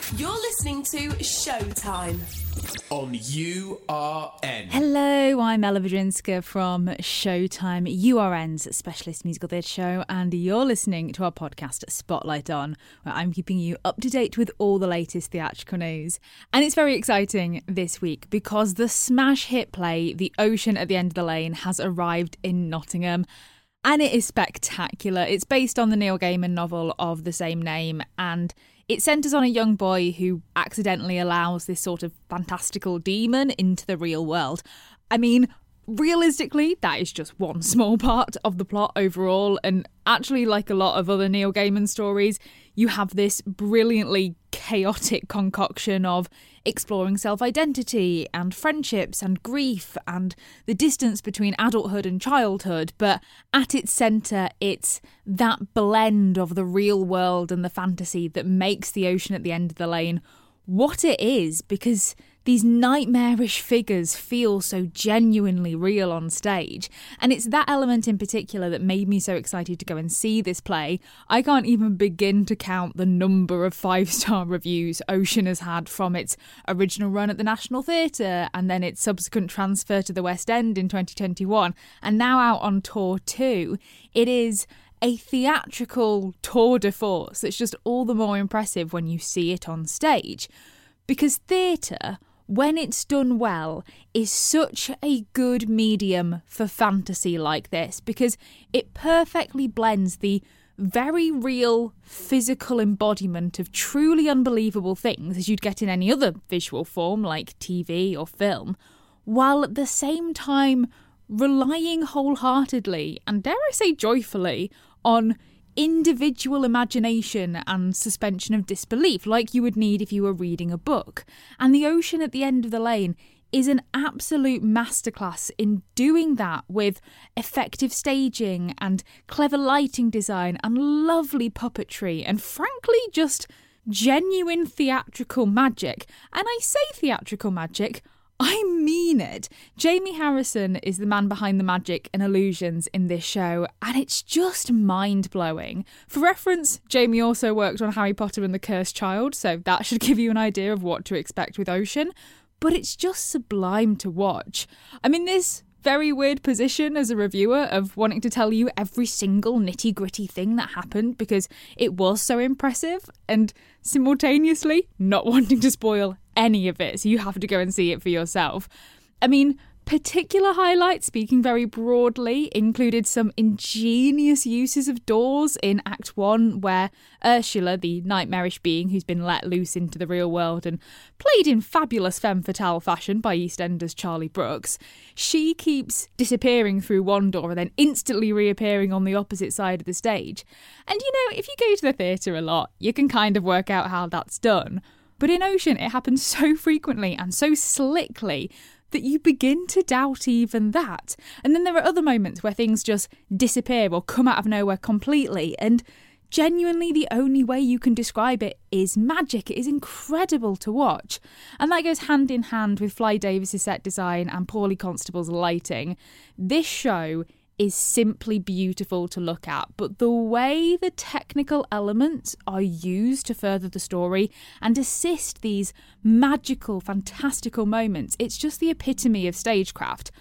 You're listening to Showtime on URN. Hello, I'm Ella Vidrinska from Showtime, URN's specialist musical theatre show, and you're listening to our podcast Spotlight On, where I'm keeping you up to date with all the latest theatrical news. And it's very exciting this week because the smash hit play The Ocean at the End of the Lane has arrived in Nottingham. And it is spectacular. It's based on the Neil Gaiman novel of the same name, and it centres on a young boy who accidentally allows this sort of fantastical demon into the real world. I mean, realistically, that is just one small part of the plot overall, and actually, like a lot of other Neil Gaiman stories, you have this brilliantly chaotic concoction of exploring self-identity and friendships and grief and the distance between adulthood and childhood, but at its centre, it's that blend of the real world and the fantasy that makes The Ocean at the End of the Lane what it is, because these nightmarish figures feel so genuinely real on stage. And it's that element in particular that made me so excited to go and see this play. I can't even begin to count the number of 5-star reviews Ocean has had from its original run at the National Theatre and then its subsequent transfer to the West End in 2021 and now out on tour too. It is a theatrical tour de force that's just all the more impressive when you see it on stage. Because theatre, when it's done well, is such a good medium for fantasy like this, because it perfectly blends the very real physical embodiment of truly unbelievable things as you'd get in any other visual form like TV or film, while at the same time relying wholeheartedly, and dare I say joyfully, on individual imagination and suspension of disbelief like you would need if you were reading a book. And The Ocean at the End of the Lane is an absolute masterclass in doing that with effective staging and clever lighting design and lovely puppetry and frankly just genuine theatrical magic. And I say theatrical magic, I mean it. Jamie Harrison is the man behind the magic and illusions in this show, and it's just mind-blowing. For reference, Jamie also worked on Harry Potter and the Cursed Child, so that should give you an idea of what to expect with Ocean. But it's just sublime to watch. I'm in this very weird position as a reviewer of wanting to tell you every single nitty-gritty thing that happened because it was so impressive, and simultaneously not wanting to spoil any of it, so you have to go and see it for yourself. I mean, particular highlights, speaking very broadly, included some ingenious uses of doors in Act 1, where Ursula, the nightmarish being who's been let loose into the real world and played in fabulous femme fatale fashion by EastEnders Charlie Brooks, she keeps disappearing through one door and then instantly reappearing on the opposite side of the stage. And you know, if you go to the theatre a lot, you can kind of work out how that's done. But in Ocean, it happens so frequently and so slickly that you begin to doubt even that. And then there are other moments where things just disappear or come out of nowhere completely, and genuinely the only way you can describe it is magic. It is incredible to watch. And that goes hand in hand with Fly Davis's set design and Paulie Constable's lighting. This show is simply beautiful to look at, but the way the technical elements are used to further the story and assist these magical, fantastical moments, it's just the epitome of stagecraft.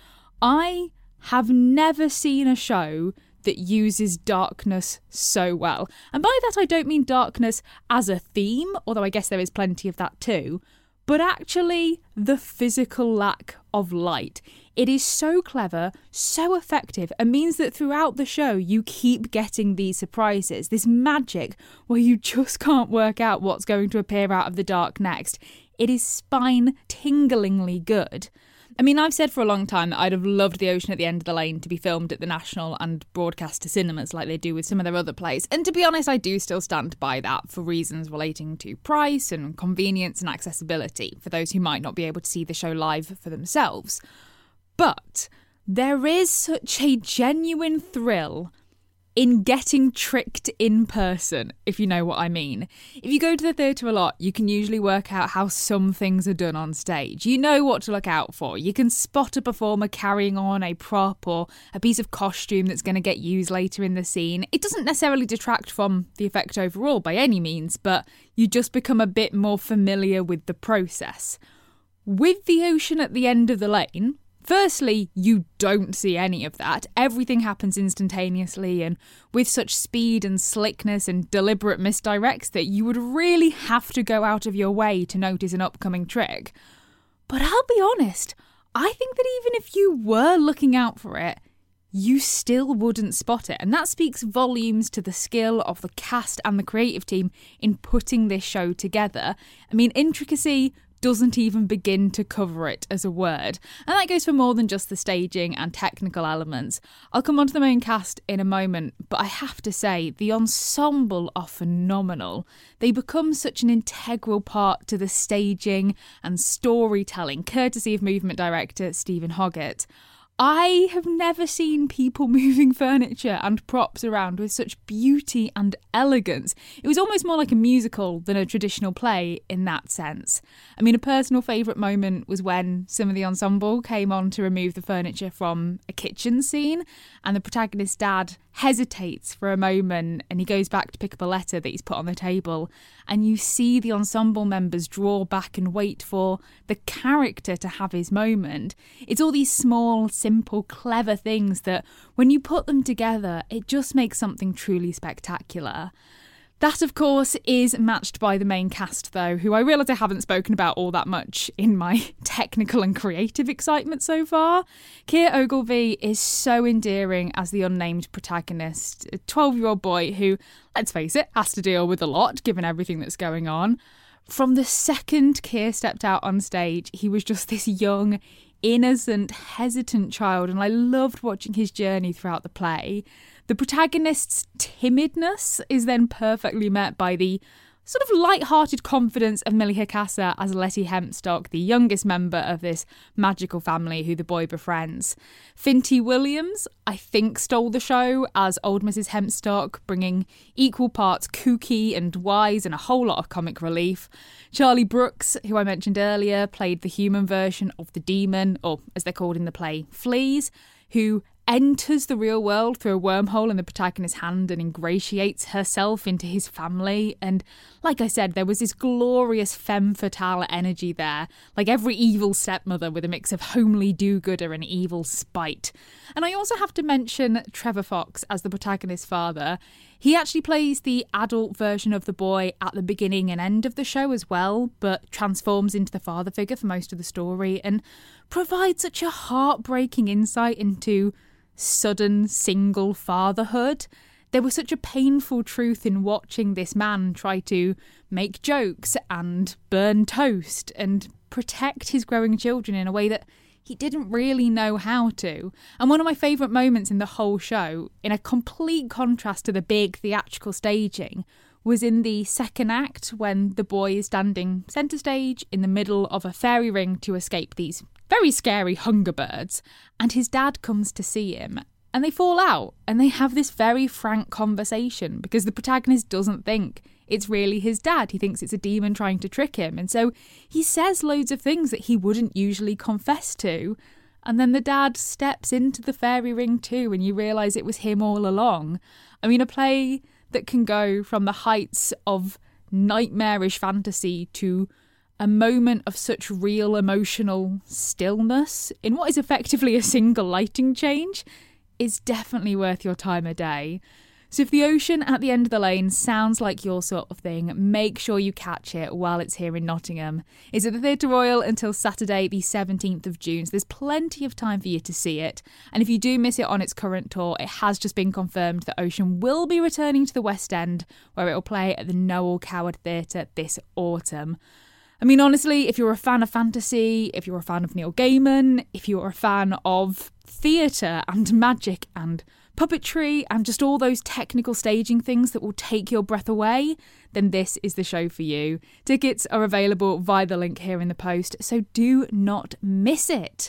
I have never seen a show that uses darkness so well. And by that I don't mean darkness as a theme, although I guess there is plenty of that too, but actually the physical lack of light. It is so clever, so effective, and means that throughout the show you keep getting these surprises, this magic where you just can't work out what's going to appear out of the dark next. It is spine-tinglingly good. I mean, I've said for a long time that I'd have loved The Ocean at the End of the Lane to be filmed at the National and broadcast to cinemas like they do with some of their other plays. And to be honest, I do still stand by that for reasons relating to price and convenience and accessibility for those who might not be able to see the show live for themselves. But there is such a genuine thrill in getting tricked in person, if you know what I mean. If you go to the theatre a lot, you can usually work out how some things are done on stage. You know what to look out for. You can spot a performer carrying on a prop or a piece of costume that's going to get used later in the scene. It doesn't necessarily detract from the effect overall by any means, but you just become a bit more familiar with the process. With the ocean at the end of the lane, firstly, you don't see any of that. Everything happens instantaneously and with such speed and slickness and deliberate misdirects that you would really have to go out of your way to notice an upcoming trick. But I'll be honest, I think that even if you were looking out for it, you still wouldn't spot it. And that speaks volumes to the skill of the cast and the creative team in putting this show together. I mean, intricacy doesn't even begin to cover it as a word. And that goes for more than just the staging and technical elements. I'll come on to the main cast in a moment, but I have to say, the ensemble are phenomenal. They become such an integral part to the staging and storytelling, courtesy of movement director Stephen Hoggett. I have never seen people moving furniture and props around with such beauty and elegance. It was almost more like a musical than a traditional play in that sense. I mean, a personal favourite moment was when some of the ensemble came on to remove the furniture from a kitchen scene, and the protagonist's dad hesitates for a moment and he goes back to pick up a letter that he's put on the table, and you see the ensemble members draw back and wait for the character to have his moment. It's all these small, simple, clever things that when you put them together, it just makes something truly spectacular. That, of course, is matched by the main cast, though, who I realise I haven't spoken about all that much in my technical and creative excitement so far. Keir Ogilvie is so endearing as the unnamed protagonist, a 12-year-old boy who, let's face it, has to deal with a lot, given everything that's going on. From the second Keir stepped out on stage, he was just this young, innocent, hesitant child, and I loved watching his journey throughout the play. The protagonist's timidness is then perfectly met by the sort of light-hearted confidence of Millie Hikasa as Letty Hempstock, the youngest member of this magical family who the boy befriends. Finty Williams, I think, stole the show as old Mrs. Hempstock, bringing equal parts kooky and wise and a whole lot of comic relief. Charlie Brooks, who I mentioned earlier, played the human version of the demon, or as they're called in the play, Fleas, who enters the real world through a wormhole in the protagonist's hand and ingratiates herself into his family. And like I said, there was this glorious femme fatale energy there, like every evil stepmother with a mix of homely do-gooder and evil spite. And I also have to mention Trevor Fox as the protagonist's father. He actually plays the adult version of the boy at the beginning and end of the show as well, but transforms into the father figure for most of the story and provides such a heartbreaking insight into sudden single fatherhood. There was such a painful truth in watching this man try to make jokes and burn toast and protect his growing children in a way that he didn't really know how to. And one of my favourite moments in the whole show, in a complete contrast to the big theatrical staging, was in the second act when the boy is standing centre stage in the middle of a fairy ring to escape these very scary hunger birds, and his dad comes to see him, and they fall out and they have this very frank conversation because the protagonist doesn't think it's really his dad. He thinks it's a demon trying to trick him, and so he says loads of things that he wouldn't usually confess to, and then the dad steps into the fairy ring too and you realise it was him all along. I mean, a play that can go from the heights of nightmarish fantasy to a moment of such real emotional stillness in what is effectively a single lighting change is definitely worth your time a day. So if the ocean at the end of the lane sounds like your sort of thing, make sure you catch it while it's here in Nottingham. It's at the Theatre Royal until Saturday the 17th of June, so there's plenty of time for you to see it. And if you do miss it on its current tour, it has just been confirmed that Ocean will be returning to the West End, where it will play at the Noel Coward Theatre this autumn. I mean, honestly, if you're a fan of fantasy, if you're a fan of Neil Gaiman, if you're a fan of theatre and magic and puppetry and just all those technical staging things that will take your breath away, then this is the show for you. Tickets are available via the link here in the post, so do not miss it.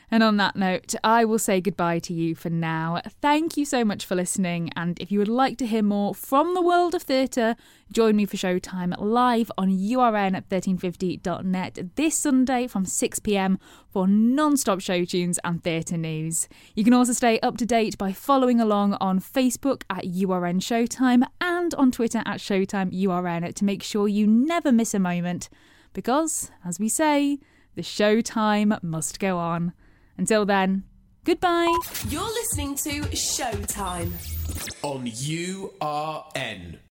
And on that note, I will say goodbye to you for now. Thank you so much for listening. And if you would like to hear more from the world of theatre, join me for Showtime live on URN at 1350.net this Sunday from 6 p.m. for non-stop show tunes and theatre news. You can also stay up to date by following along on Facebook at URN Showtime and on Twitter at Showtime URN to make sure you never miss a moment. Because, as we say, the showtime must go on. Until then, goodbye. You're listening to Showtime on URN.